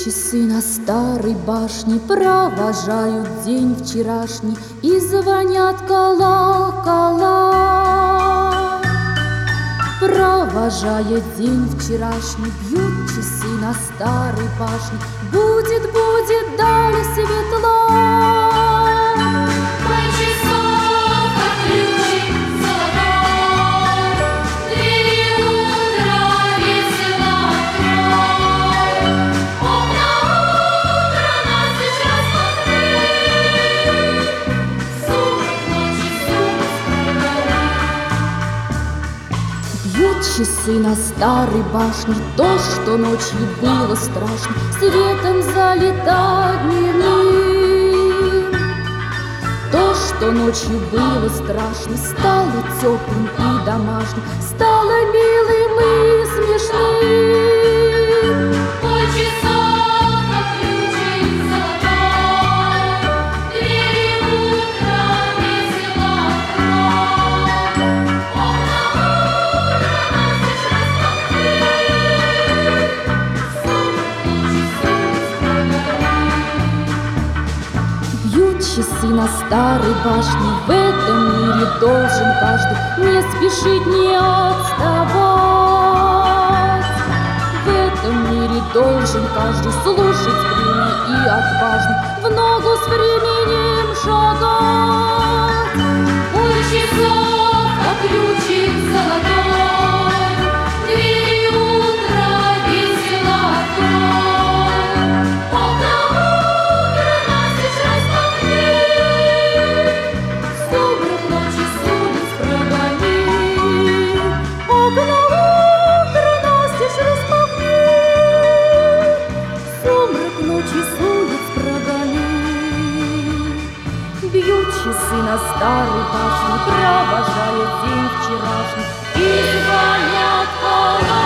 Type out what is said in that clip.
часы на старой башне, провожают день вчерашний и звонят колокола. Провожая день вчерашний, бьют часы на старой башне. Будет, будет далее светло. Бьют часы на старой башне, то, что ночью было страшно, светом залито дневным. То, что ночью было страшно, стало теплым и домашним, стало милым и смешным. Ой, часов, как ключик золотой, двери утра весело открой. Окна утра настежь распахни. Бьют часы на старой башне, в этом мире должен каждый не спешить, не отставать. В этом мире должен каждый слушать время и отважно в ногу с временем шагать. Ой, часов, как ключик золотой, двери утра весело открой. Окна утра настежь распахни, сумрак ночи с улиц прогони. Окна утра настежь распахни, сумрак ночи с улиц прогони. Бьют часы на старой башне, провожая день вчерашний, и звонят колокола.